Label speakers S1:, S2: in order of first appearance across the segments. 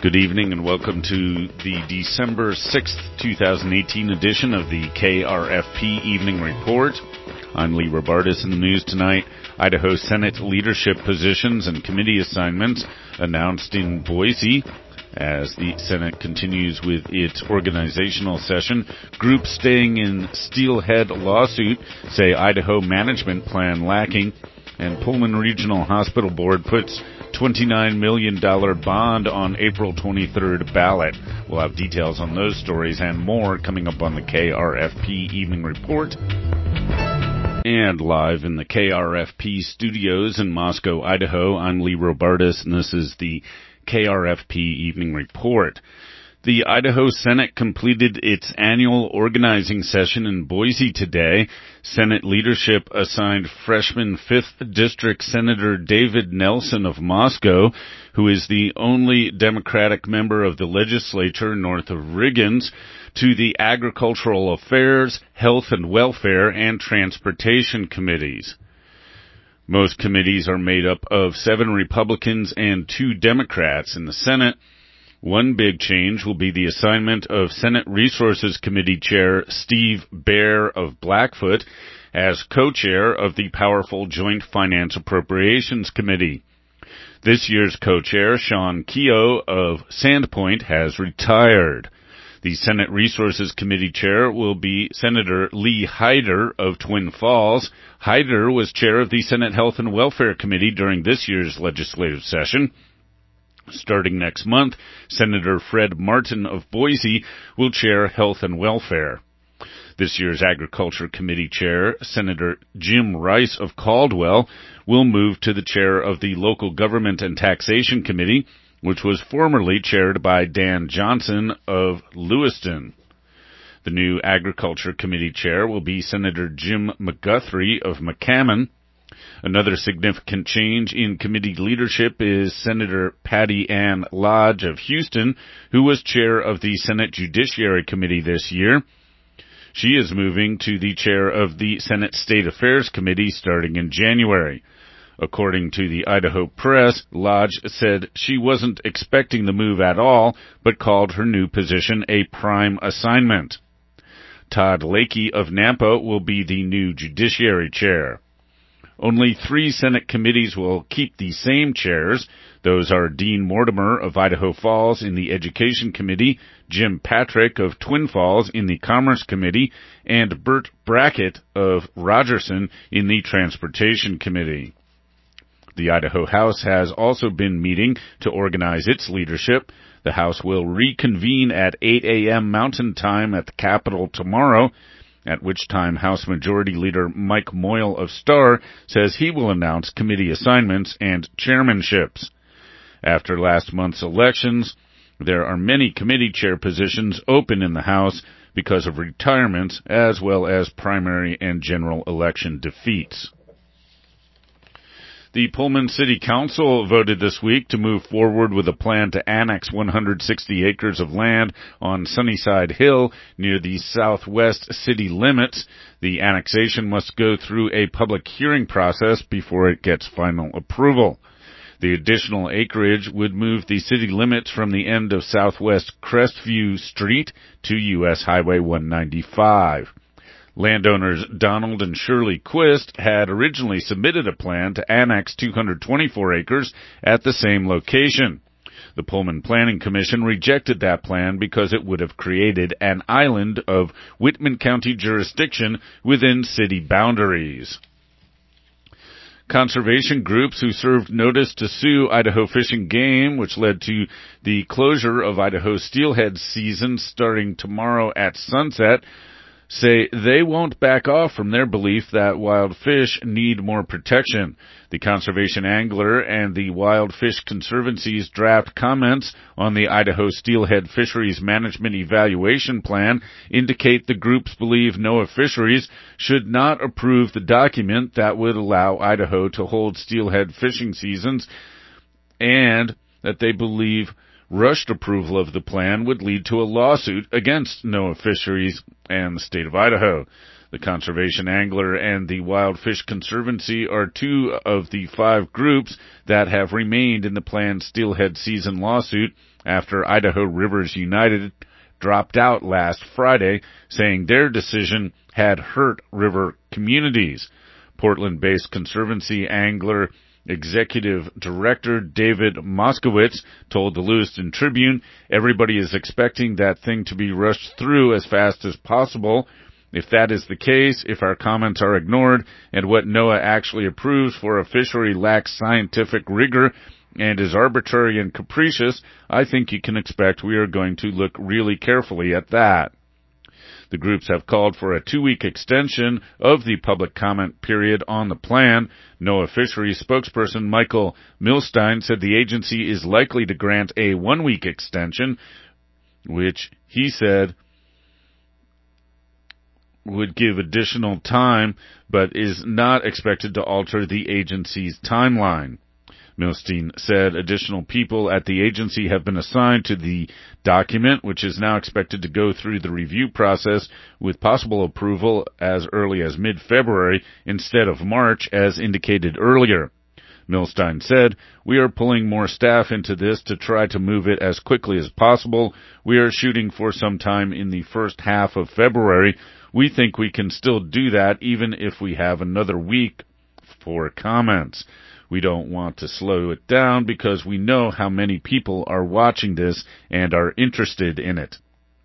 S1: Good evening and welcome to the December 6th, 2018 edition of the KRFP Evening Report. I'm Lee Robartis. In the news tonight, Idaho Senate leadership positions and committee assignments announced in Boise. As the Senate continues with its organizational session, groups staying in Steelhead lawsuit say Idaho management plan lacking, and Pullman Regional Hospital Board puts $29 million bond on April 23rd ballot. We'll have details on those stories and more coming up on the KRFP Evening Report. And live in the KRFP studios in Moscow, Idaho, I'm Lee Robartis, and this is the KRFP Evening Report. The Idaho Senate completed its annual organizing session in Boise today. Senate leadership assigned freshman 5th District Senator David Nelson of Moscow, who is the only Democratic member of the legislature north of Riggins, to the Agricultural Affairs, Health and Welfare, and Transportation committees. Most committees are made up of 7 Republicans and 2 Democrats in the Senate. One big change will be the assignment of Senate Resources Committee Chair Steve Baer of Blackfoot as co-chair of the powerful Joint Finance Appropriations Committee. This year's co-chair, Sean Keogh of Sandpoint, has retired. The Senate Resources Committee chair will be Senator Lee Hyder of Twin Falls. Hyder was chair of the Senate Health and Welfare Committee during this year's legislative session. Starting next month, Senator Fred Martin of Boise will chair Health and Welfare. This year's Agriculture Committee chair, Senator Jim Rice of Caldwell, will move to the chair of the Local Government and Taxation Committee, which was formerly chaired by Dan Johnson of Lewiston. The new Agriculture Committee chair will be Senator Jim McGuthrie of McCammon. Another significant change in committee leadership is Senator Patty Ann Lodge of Houston, who was chair of the Senate Judiciary Committee this year. She is moving to the chair of the Senate State Affairs Committee starting in January. According to the Idaho Press, Lodge said she wasn't expecting the move at all, but called her new position a prime assignment. Todd Lakey of Nampa will be the new Judiciary Chair. Only 3 Senate committees will keep the same chairs. Those are Dean Mortimer of Idaho Falls in the Education Committee, Jim Patrick of Twin Falls in the Commerce Committee, and Bert Brackett of Rogerson in the Transportation Committee. The Idaho House has also been meeting to organize its leadership. The House will reconvene at 8 a.m. Mountain Time at the Capitol tomorrow, at which time House Majority Leader Mike Moyle of Star says he will announce committee assignments and chairmanships. After last month's elections, there are many committee chair positions open in the House because of retirements as well as primary and general election defeats. The Pullman City Council voted this week to move forward with a plan to annex 160 acres of land on Sunnyside Hill near the southwest city limits. The annexation must go through a public hearing process before it gets final approval. The additional acreage would move the city limits from the end of Southwest Crestview Street to U.S. Highway 195. Landowners Donald and Shirley Quist had originally submitted a plan to annex 224 acres at the same location. The Pullman Planning Commission rejected that plan because it would have created an island of Whitman County jurisdiction within city boundaries. Conservation groups who served notice to sue Idaho Fish and Game, which led to the closure of Idaho steelhead season starting tomorrow at sunset, say they won't back off from their belief that wild fish need more protection. The Conservation Angler and the Wild Fish Conservancy's draft comments on the Idaho Steelhead Fisheries Management Evaluation Plan indicate the groups believe NOAA Fisheries should not approve the document that would allow Idaho to hold steelhead fishing seasons, and that they believe rushed approval of the plan would lead to a lawsuit against NOAA Fisheries and the state of Idaho. The Conservation Angler and the Wild Fish Conservancy are two of the 5 groups that have remained in the planned steelhead season lawsuit after Idaho Rivers United dropped out last Friday, saying their decision had hurt river communities. Portland-based Conservancy Angler Executive Director David Moskowitz told the Lewiston Tribune, "Everybody is expecting that thing to be rushed through as fast as possible. If that is the case, if our comments are ignored, and what NOAA actually approves for a fishery lacks scientific rigor and is arbitrary and capricious, I think you can expect we are going to look really carefully at that." The groups have called for a 2-week extension of the public comment period on the plan. NOAA Fisheries spokesperson Michael Milstein said the agency is likely to grant a 1-week extension, which he said would give additional time, but is not expected to alter the agency's timeline. Milstein said additional people at the agency have been assigned to the document, which is now expected to go through the review process with possible approval as early as mid-February instead of March, as indicated earlier. Milstein said, "We are pulling more staff into this to try to move it as quickly as possible. We are shooting for some time in the first half of February. We think we can still do that even if we have another week for comments. We don't want to slow it down because we know how many people are watching this and are interested in it."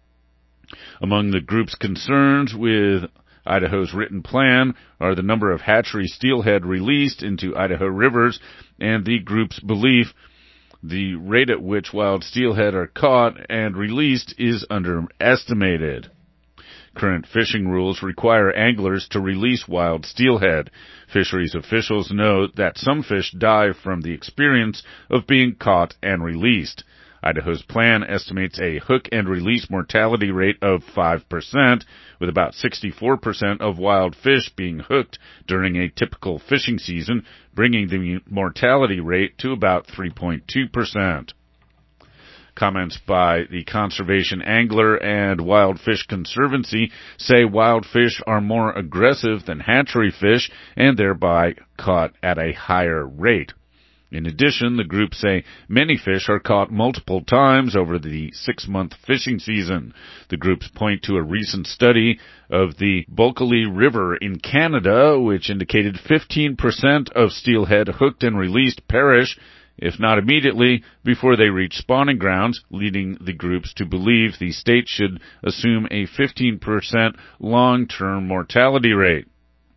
S1: Among the group's concerns with Idaho's written plan are the number of hatchery steelhead released into Idaho rivers and the group's belief the rate at which wild steelhead are caught and released is underestimated. Current fishing rules require anglers to release wild steelhead. Fisheries officials note that some fish die from the experience of being caught and released. Idaho's plan estimates a hook and release mortality rate of 5%, with about 64% of wild fish being hooked during a typical fishing season, bringing the mortality rate to about 3.2%. Comments by the Conservation Angler and Wild Fish Conservancy say wild fish are more aggressive than hatchery fish and thereby caught at a higher rate. In addition, the groups say many fish are caught multiple times over the 6-month fishing season. The groups point to a recent study of the Bulkley River in Canada, which indicated 15% of steelhead hooked and released perish, if not immediately, before they reach spawning grounds, leading the groups to believe the state should assume a 15% long-term mortality rate.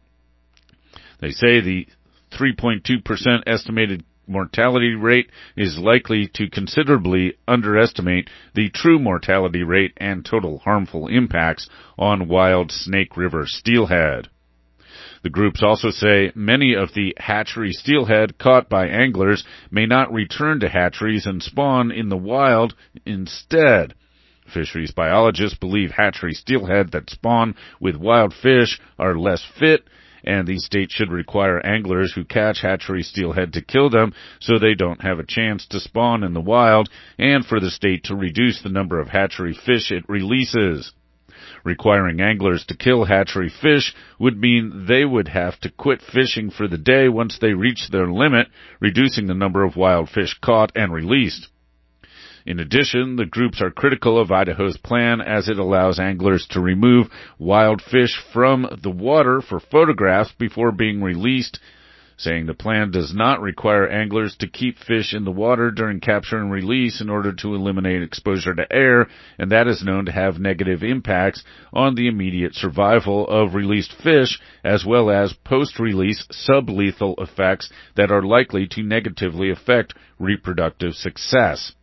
S1: They say the 3.2% estimated mortality rate is likely to considerably underestimate the true mortality rate and total harmful impacts on wild Snake River steelhead. The groups also say many of the hatchery steelhead caught by anglers may not return to hatcheries and spawn in the wild instead. Fisheries biologists believe hatchery steelhead that spawn with wild fish are less fit, and the state should require anglers who catch hatchery steelhead to kill them so they don't have a chance to spawn in the wild, and for the state to reduce the number of hatchery fish it releases. Requiring anglers to kill hatchery fish would mean they would have to quit fishing for the day once they reach their limit, reducing the number of wild fish caught and released. In addition, the groups are critical of Idaho's plan as it allows anglers to remove wild fish from the water for photographs before being released, saying the plan does not require anglers to keep fish in the water during capture and release in order to eliminate exposure to air, and that is known to have negative impacts on the immediate survival of released fish, as well as post-release sublethal effects that are likely to negatively affect reproductive success.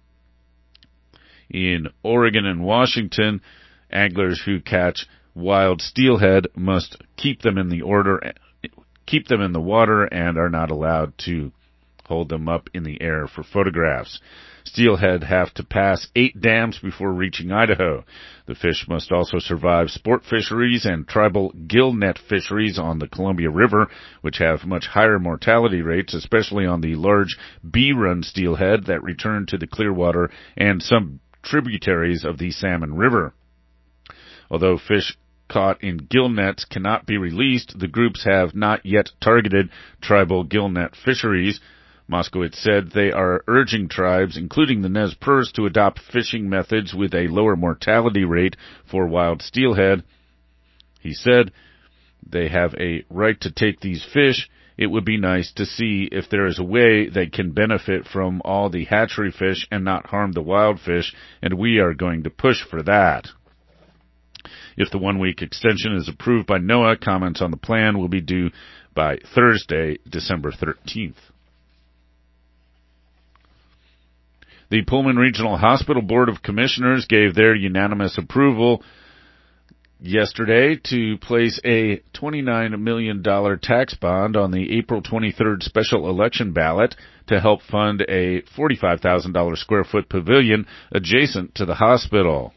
S1: In Oregon and Washington, anglers who catch wild steelhead must keep them in the water and are not allowed to hold them up in the air for photographs. Steelhead have to pass 8 dams before reaching Idaho. The fish must also survive sport fisheries and tribal gill net fisheries on the Columbia River, which have much higher mortality rates, especially on the large bee-run steelhead that return to the Clearwater and some tributaries of the Salmon River. Although fish caught in gill nets cannot be released. The groups have not yet targeted tribal gill net fisheries. Moskowitz said they are urging tribes, including the Nez Perce, to adopt fishing methods with a lower mortality rate for wild steelhead. He said they have a right to take these fish. It would be nice to see if there is a way they can benefit from all the hatchery fish and not harm the wild fish, and we are going to push for that. If the 1-week extension is approved by NOAA, comments on the plan will be due by Thursday, December 13th. The Pullman Regional Hospital Board of Commissioners gave their unanimous approval yesterday to place a $29 million tax bond on the April 23rd special election ballot to help fund a $45,000 square foot pavilion adjacent to the hospital.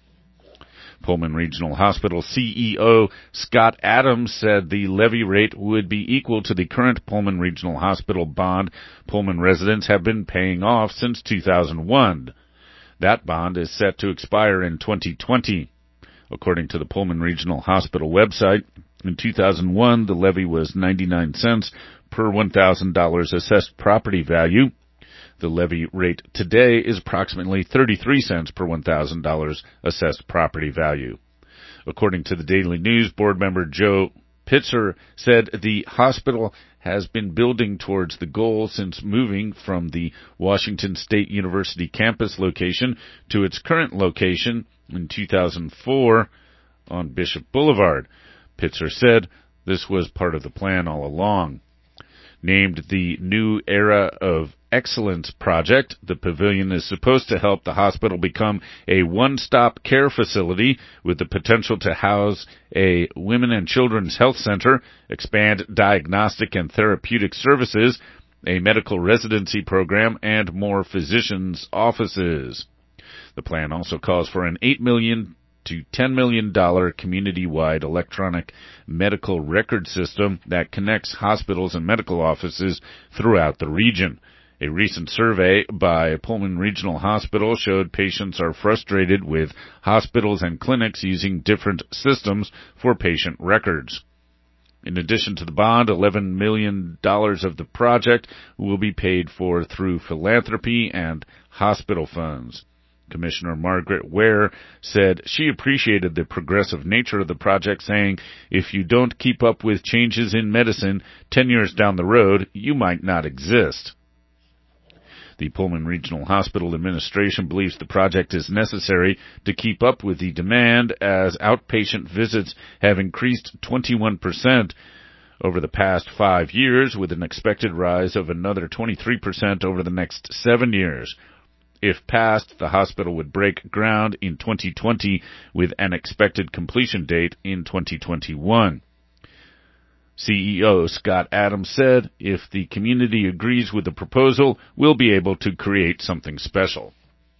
S1: Pullman Regional Hospital CEO Scott Adams said the levy rate would be equal to the current Pullman Regional Hospital bond Pullman residents have been paying off since 2001. That bond is set to expire in 2020. According to the Pullman Regional Hospital website, in 2001, the levy was 99 cents per $1,000 assessed property value. The levy rate today is approximately 33 cents per $1,000 assessed property value. According to the Daily News, board member Joe Pitzer said the hospital has been building towards the goal since moving from the Washington State University campus location to its current location in 2004 on Bishop Boulevard. Pitzer said this was part of the plan all along. Named the New Era of Excellence Project, the pavilion is supposed to help the hospital become a one-stop care facility with the potential to house a women and children's health center, expand diagnostic and therapeutic services, a medical residency program, and more physicians' offices. The plan also calls for an $8 million to $10 million community-wide electronic medical record system that connects hospitals and medical offices throughout the region. A recent survey by Pullman Regional Hospital showed patients are frustrated with hospitals and clinics using different systems for patient records. In addition to the bond, $11 million of the project will be paid for through philanthropy and hospital funds. Commissioner Margaret Ware said she appreciated the progressive nature of the project, saying, "If you don't keep up with changes in medicine, 10 years down the road, you might not exist." The Pullman Regional Hospital Administration believes the project is necessary to keep up with the demand as outpatient visits have increased 21% over the past 5 years, with an expected rise of another 23% over the next 7 years. If passed, the hospital would break ground in 2020 with an expected completion date in 2021. CEO Scott Adams said, "If the community agrees with the proposal, we'll be able to create something special."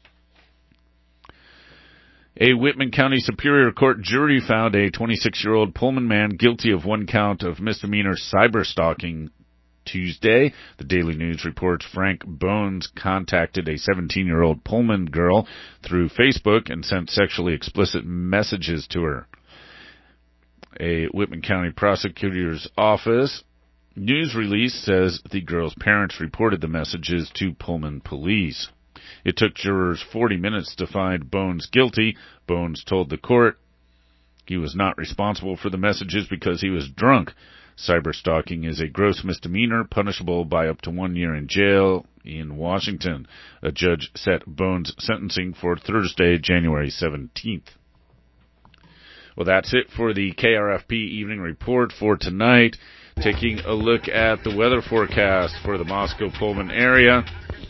S1: A Whitman County Superior Court jury found a 26-year-old Pullman man guilty of 1 count of misdemeanor cyberstalking Tuesday. The Daily News reports Frank Bones contacted a 17-year-old Pullman girl through Facebook and sent sexually explicit messages to her. A Whitman County Prosecutor's Office news release says the girl's parents reported the messages to Pullman police. It took jurors 40 minutes to find Bones guilty. Bones told the court he was not responsible for the messages because he was drunk. Cyberstalking is a gross misdemeanor punishable by up to 1 year in jail in Washington. A judge set Bones' sentencing for Thursday, January 17th. Well, that's it for the KRFP Evening Report for tonight. Taking a look at the weather forecast for the Moscow-Pullman area.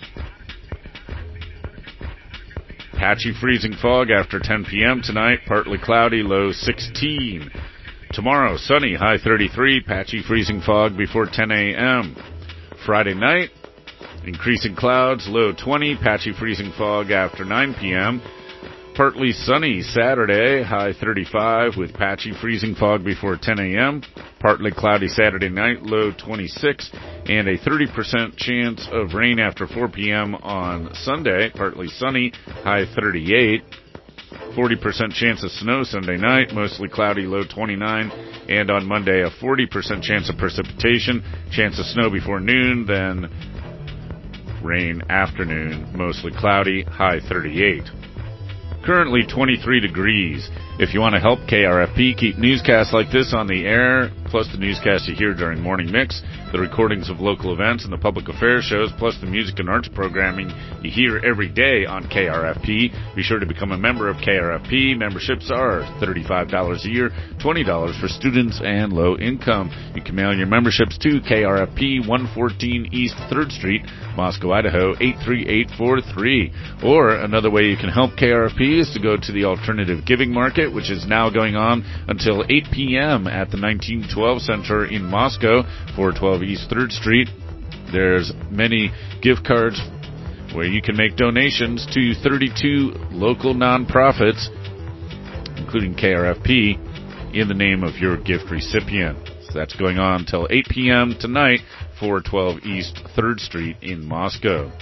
S1: Patchy freezing fog after 10 p.m. tonight. Partly cloudy, low 16. Tomorrow, sunny, high 33, patchy freezing fog before 10 a.m. Friday night, increasing clouds, low 20, patchy freezing fog after 9 p.m. Partly sunny Saturday, high 35 with patchy freezing fog before 10 a.m. Partly cloudy Saturday night, low 26, and a 30% chance of rain after 4 p.m. on Sunday. Partly sunny, high 38. 40% chance of snow Sunday night, mostly cloudy, low 29. And on Monday, a 40% chance of precipitation, chance of snow before noon, then rain afternoon, mostly cloudy, high 38. Currently 23 degrees. If you want to help KRFP keep newscasts like this on the air, plus the newscasts you hear during Morning Mix, the recordings of local events and the public affairs shows, plus the music and arts programming you hear every day on KRFP, be sure to become a member of KRFP. Memberships are $35 a year, $20 for students and low income. You can mail your memberships to KRFP 114 East 3rd Street, Moscow, Idaho 83843. Or another way you can help KRFP is to go to the Alternative Giving Market, which is now going on until 8 p.m. at the 1912 Center in Moscow, 412 East 3rd Street. There's many gift cards where you can make donations to 32 local nonprofits, including KRFP, in the name of your gift recipient. So that's going on until 8 p.m. tonight, 412 East 3rd Street in Moscow.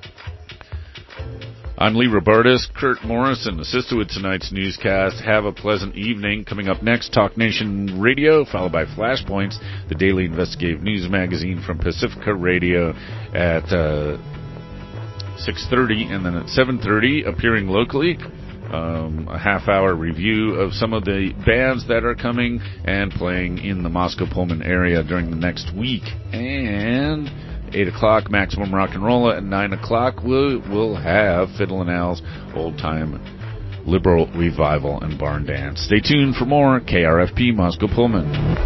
S1: I'm Lee Robertis. Kurt Morrison assisted with tonight's newscast. Have a pleasant evening. Coming up next, Talk Nation Radio, followed by Flashpoints, the daily investigative news magazine from Pacifica Radio at 6:30, and then at 7:30, appearing locally, a half-hour review of some of the bands that are coming and playing in the Moscow-Pullman area during the next week. And 8 o'clock, Maximum Rock and Roll. At 9 o'clock, we'll have Fiddle and Al's old-time liberal revival and barn dance. Stay tuned for more KRFP Moscow Pullman.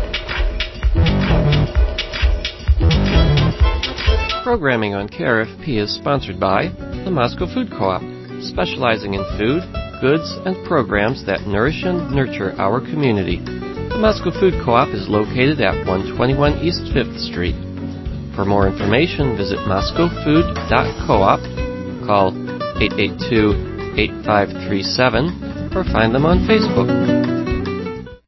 S2: Programming on KRFP is sponsored by the Moscow Food Co-op, specializing in food, goods, and programs that nourish and nurture our community. The Moscow Food Co-op is located at 121 East 5th Street. For more information, visit moscowfood.coop, call 882-8537, or find them on Facebook.